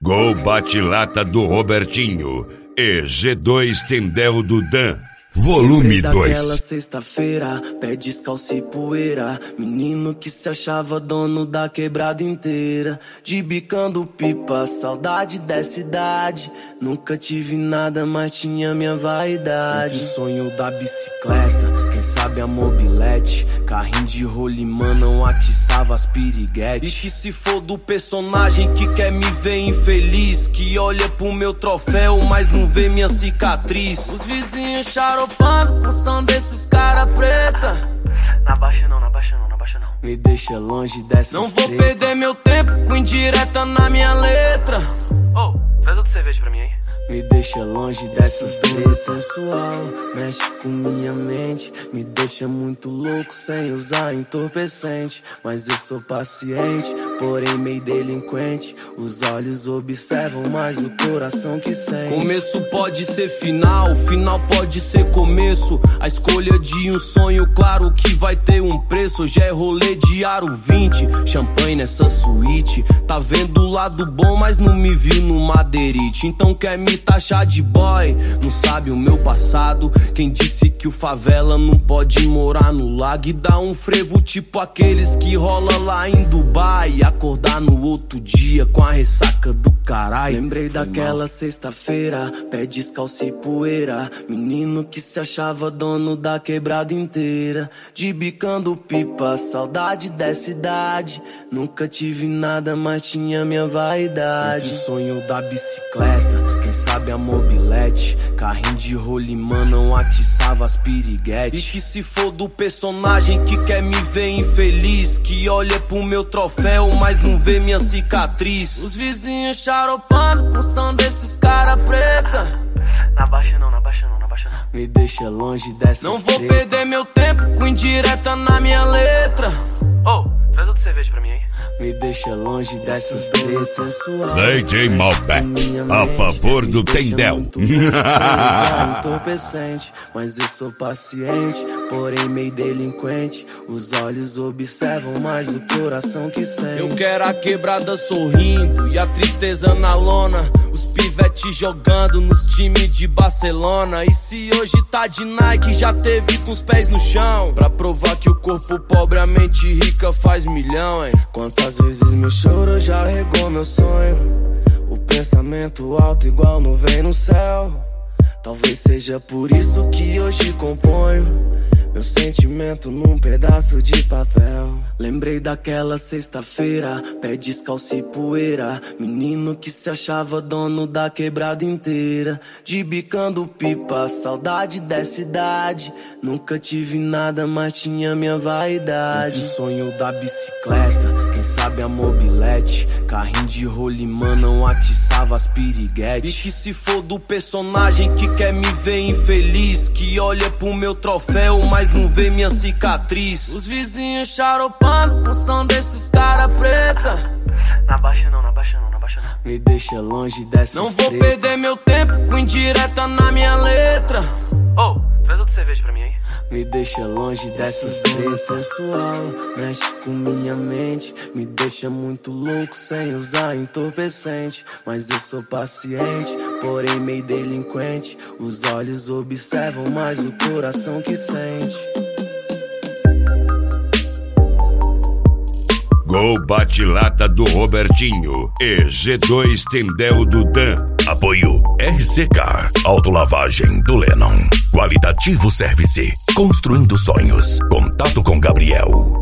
Gol bate-lata do Robertinho e G2 Tendel do Dan, volume 2. Daquela sexta-feira, pé descalço e poeira, menino que se achava dono da quebrada inteira, de bicando pipa, saudade dessa idade. Nunca tive nada, mas tinha minha vaidade. Entre o sonho da bicicleta, quem sabe a mobilete, carrinho de rolimã não atiçava as piriguetes. E que se for do personagem que quer me ver infeliz, que olha pro meu troféu, mas não vê minha cicatriz. Os vizinhos charopando com o som desses cara preta. Na baixa não, na baixa não, na baixa não. Me deixa longe dessa. Não vou perder meu tempo com indireta na minha letra. Ô, traz outra cerveja pra mim, hein? Me deixa longe dessas três sensual, mexe com minha mente, me deixa muito louco sem usar entorpecente. Mas eu sou paciente, porém meio delinquente. Os olhos observam, mas o coração que sente. Começo pode ser final, final pode ser começo. A escolha de um sonho, claro que vai ter um preço. Hoje é rolê de aro 20, champanhe nessa suíte. Tá vendo o lado bom, mas não me viu no madeirite. Então quer me taxar de boy, não sabe o meu passado. Quem disse que o favela não pode morar no lago e dar um frevo tipo aqueles que rola lá em Dubai, e acordar no outro dia com a ressaca do caralho. Lembrei daquela sexta-feira, pé descalço e poeira, menino que se achava dono da quebrada inteira, de bicando pipa, saudade dessa idade. Nunca tive nada, mas tinha minha vaidade. Entre o sonho da bicicleta, quem sabe a mobilete, carrinho de rolimã não atiçava as piriguetes. E que se for do personagem que quer me ver infeliz, que olha pro meu troféu, mas não vê minha cicatriz. Os vizinhos charopando com o som desses cara preta. Na baixa não, na baixa não, na baixa não. Me deixa longe dessa. Não vou treta. Perder meu tempo com indireta na minha letra. Ô, traz outra cerveja pra mim, hein? Me deixa longe dessas três sensual. DJ Malbec, a favor do Tendel. Entorpecente, mas eu sou paciente, porém meio delinquente. Os olhos observam, mas o coração que sente. Eu quero a quebrada sorrindo e a tristeza na lona, os pivetes jogando nos times de Barcelona. E se hoje tá de Nike, já teve com os pés no chão, pra provar que o corpo pobre, a mente rica faz milhão, hein? Quantas vezes meu choro já regou meu sonho, o pensamento alto igual nuvem no céu. Talvez seja por isso que hoje componho meu sentimento num pedaço de papel. Lembrei daquela sexta-feira, pé descalço e poeira, menino que se achava dono da quebrada inteira, de bicando pipa, saudade dessa idade. Nunca tive nada, mas tinha minha vaidade. Entre o sonho da bicicleta, quem sabe a mobilete, carrinho de rolimã não atiçava as piriguetes. E que se for do personagem que quer me ver infeliz, que olha pro meu troféu, mas não vê minha cicatriz. Os vizinhos charopando com o som desses cara preta. Na baixa não, na baixa não, na baixa não. Me deixa longe dessas. Não vou treta. Perder meu tempo com indireta na minha letra. Ô, traz outra cerveja pra mim, hein? Me deixa longe dessas três sensual, mexe com minha mente, me deixa muito louco sem usar entorpecente. Mas eu sou paciente, porém meio delinquente. Os olhos observam, mas o coração que sente. Gol bate-lata do Robertinho e G2 Tendel do Dan. Apoio RCK, autolavagem do Lennon. Qualitativo Service, construindo sonhos. Contato com Gabriel.